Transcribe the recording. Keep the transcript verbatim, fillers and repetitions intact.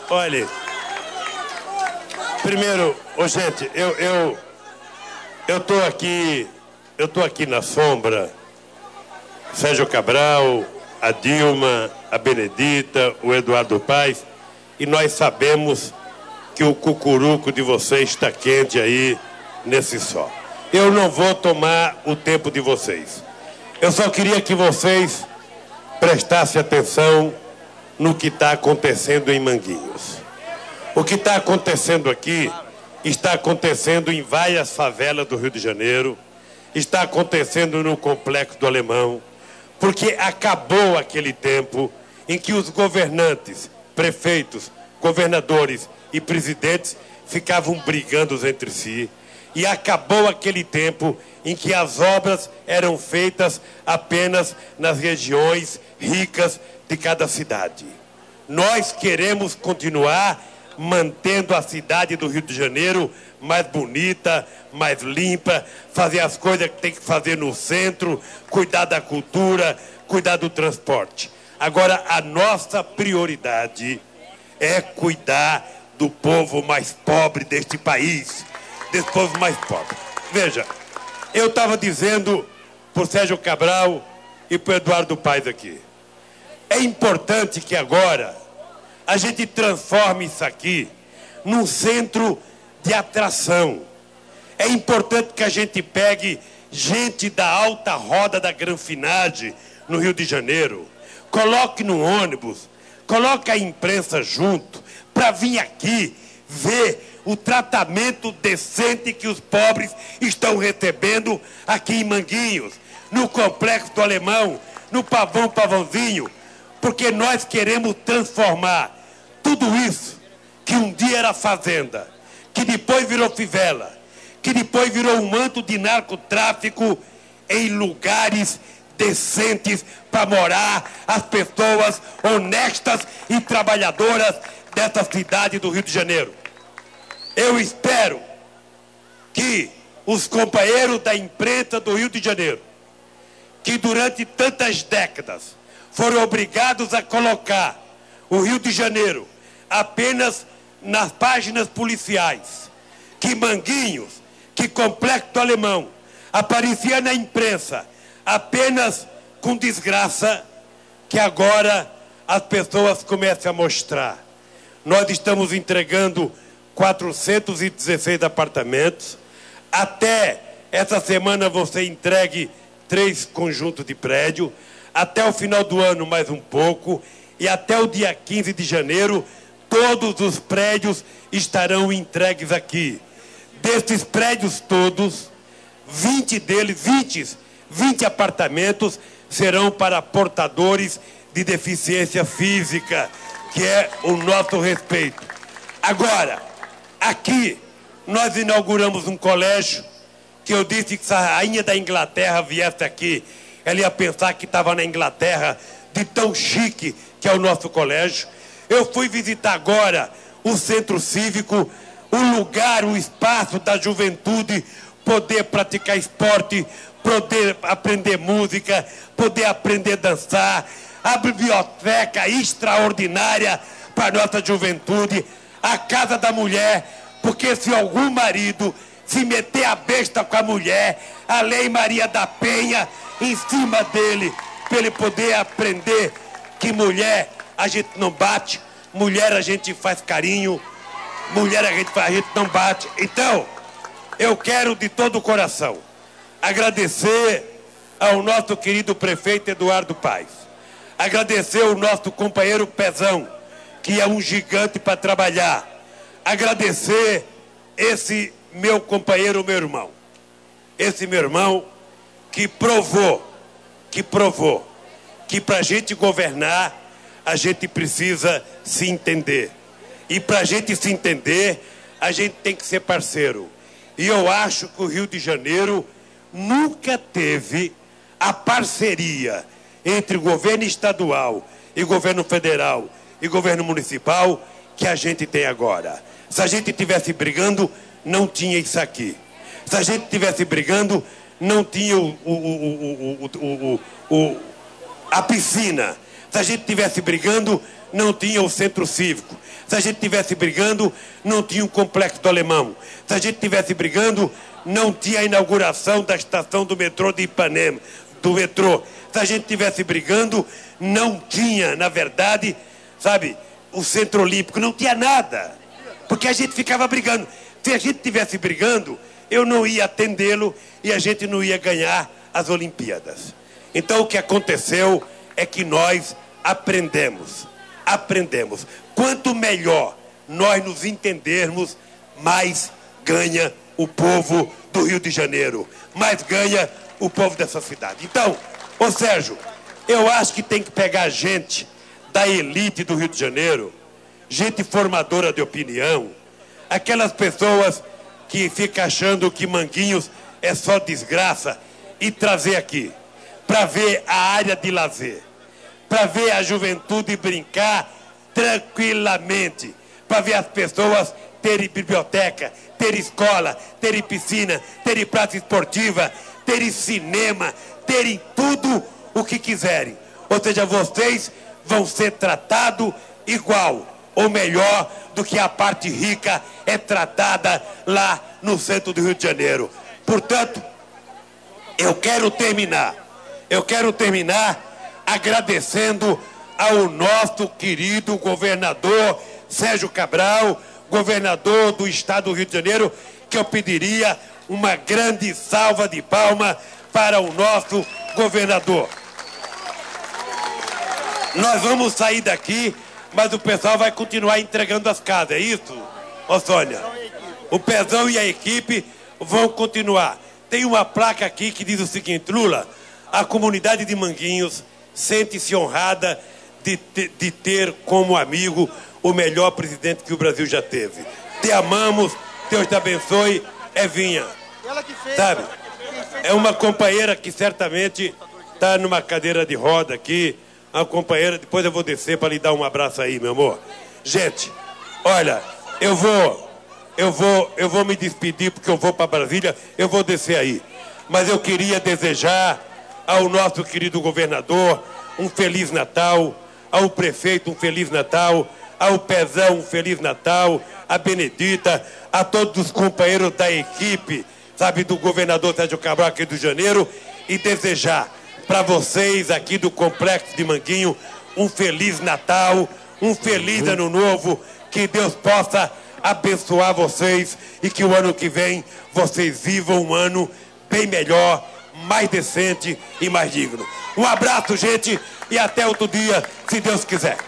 Olha, primeiro, ô, gente, eu eu eu tô aqui, eu tô aqui na sombra. Sérgio Cabral, a Dilma, a Benedita, o Eduardo Paes, e nós sabemos que o cucuruco de vocês está quente aí nesse sol. Eu não vou tomar o tempo de vocês. Eu só queria que vocês prestassem atenção no que está acontecendo em Manguinhos. O que está acontecendo aqui está acontecendo em várias favelas do Rio de Janeiro, está acontecendo no Complexo do Alemão, porque acabou aquele tempo em que os governantes, prefeitos, governadores e presidentes ficavam brigando entre si, e acabou aquele tempo em que as obras eram feitas apenas nas regiões ricas de cada cidade. Nós queremos continuar mantendo a cidade do Rio de Janeiro mais bonita, mais limpa, fazer as coisas que tem que fazer no centro, cuidar da cultura, cuidar do transporte. Agora, a nossa prioridade é cuidar do povo mais pobre deste país, desse povo mais pobre. Veja, eu estava dizendo para o Sérgio Cabral e para o Eduardo Paes aqui, é importante que agora a gente transforme isso aqui num centro de atração. É importante que a gente pegue gente da alta roda da granfinagem no Rio de Janeiro, coloque no ônibus, coloque a imprensa junto, para vir aqui ver o tratamento decente que os pobres estão recebendo aqui em Manguinhos, no Complexo do Alemão, no Pavão Pavãozinho, porque nós queremos transformar tudo isso que um dia era fazenda, que depois virou fivela, que depois virou um manto de narcotráfico, em lugares decentes para morar as pessoas honestas e trabalhadoras dessa cidade do Rio de Janeiro. Eu espero que os companheiros da imprensa do Rio de Janeiro, que durante tantas décadas foram obrigados a colocar o Rio de Janeiro apenas nas páginas policiais, que Manguinhos, que Complexo do Alemão aparecia na imprensa apenas com desgraça, que agora as pessoas comecem a mostrar. Nós estamos entregando quatrocentos e dezesseis apartamentos. Até essa semana você entregue três conjuntos de prédio. Até o final do ano mais um pouco. E até o dia quinze de janeiro, todos os prédios estarão entregues aqui. Desses prédios todos, vinte deles, vinte, vinte apartamentos serão para portadores de deficiência física, que é o nosso respeito. Agora, aqui, nós inauguramos um colégio que eu disse que se a rainha da Inglaterra viesse aqui, ela ia pensar que estava na Inglaterra, de tão chique que é o nosso colégio. Eu fui visitar agora o centro cívico, o lugar, o espaço da juventude, poder praticar esporte, poder aprender música, poder aprender a dançar, a biblioteca extraordinária para a nossa juventude, a casa da mulher, porque se algum marido se meter a besta com a mulher, a Lei Maria da Penha em cima dele, para ele poder aprender que mulher a gente não bate, mulher a gente faz carinho, mulher a gente, faz, a gente não bate. Então, eu quero de todo o coração agradecer ao nosso querido prefeito Eduardo Paes, agradecer ao nosso companheiro Pezão, que é um gigante para trabalhar, agradecer esse meu companheiro, meu irmão, esse meu irmão que provou, que provou que para a gente governar, a gente precisa se entender. E para a gente se entender, a gente tem que ser parceiro. E eu acho que o Rio de Janeiro nunca teve a parceria entre o governo estadual e governo federal e governo municipal que a gente tem agora. Se a gente estivesse brigando, não tinha isso aqui. Se a gente estivesse brigando, não tinha o, o, o, o, o, o, o, a piscina Se a gente estivesse brigando, não tinha o centro cívico. Se a gente estivesse brigando, não tinha o complexo do Alemão. Se a gente estivesse brigando, não tinha a inauguração da estação do metrô de Ipanema, do metrô. Se a gente estivesse brigando, não tinha, na verdade, sabe, o Centro Olímpico, não tinha nada. Porque a gente ficava brigando. Se a gente estivesse brigando, eu não ia atendê-lo e a gente não ia ganhar as Olimpíadas. Então o que aconteceu é que nós aprendemos. Aprendemos. Quanto melhor nós nos entendermos, mais ganha o povo do Rio de Janeiro. Mais ganha o povo dessa cidade. Então, ô Sérgio, eu acho que tem que pegar gente da elite do Rio de Janeiro, gente formadora de opinião, aquelas pessoas que ficam achando que Manguinhos é só desgraça, e trazer aqui, para ver a área de lazer, para ver a juventude brincar tranquilamente, para ver as pessoas terem biblioteca, terem escola, terem piscina, terem praça esportiva, terem cinema, terem tudo o que quiserem. Ou seja, vocês vão ser tratados igual, ou melhor, do que a parte rica é tratada lá no centro do Rio de Janeiro. Portanto, eu quero terminar, eu quero terminar agradecendo ao nosso querido governador Sérgio Cabral, governador do estado do Rio de Janeiro, que eu pediria uma grande salva de palmas para o nosso governador. Nós vamos sair daqui, mas o pessoal vai continuar entregando as casas, é isso, ô Sônia? O Pezão e a equipe vão continuar. Tem uma placa aqui que diz o seguinte: Lula, a comunidade de Manguinhos sente-se honrada de, de, de ter como amigo o melhor presidente que o Brasil já teve. Te amamos, Deus te abençoe, Evinha. Sabe? É uma companheira que certamente está numa cadeira de roda aqui, uma companheira, depois eu vou descer para lhe dar um abraço aí, meu amor. Gente, olha, eu vou, eu vou, eu vou me despedir porque eu vou para Brasília, eu vou descer aí. Mas eu queria desejar ao nosso querido governador um Feliz Natal, ao prefeito um Feliz Natal, ao Pezão um Feliz Natal, a Benedita, a todos os companheiros da equipe, sabe, do governador Sérgio Cabral aqui do Rio de Janeiro, e desejar para vocês aqui do Complexo de Manguinho um Feliz Natal, um Feliz Ano Novo, que Deus possa abençoar vocês e que o ano que vem vocês vivam um ano bem melhor, mais decente e mais digno. Um abraço, gente, e até outro dia, se Deus quiser.